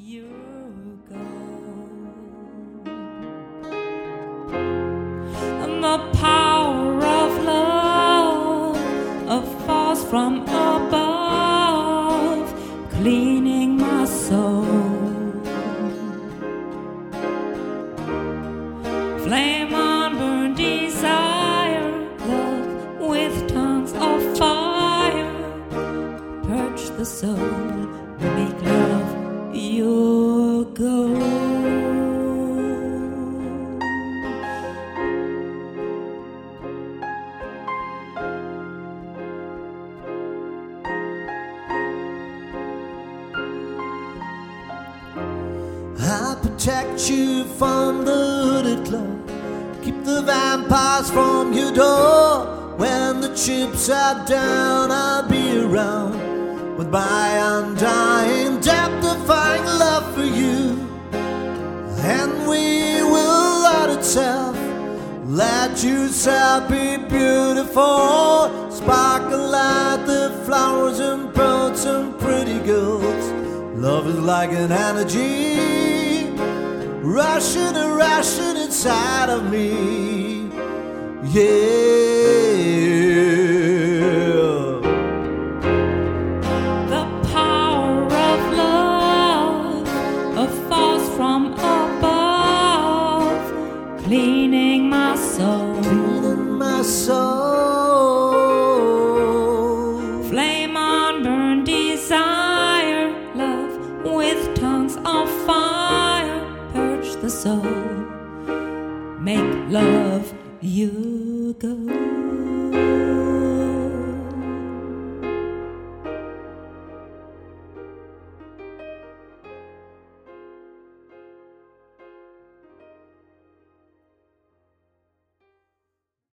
your gold. And the power of love, a force from above, cleaning my soul. Flame on burn desire, love with tongues of fire, purge the soul, make love your goal. I'll protect you from the hooded club, keep the vampires from your door. When the chips are down, I'll be around with my undying, death-defying love for you. And we will let itself, let yourself be beautiful, sparkle like the flowers and pearls and pretty girls. Love is like an energy, rushing and rushing inside of me. Yeah.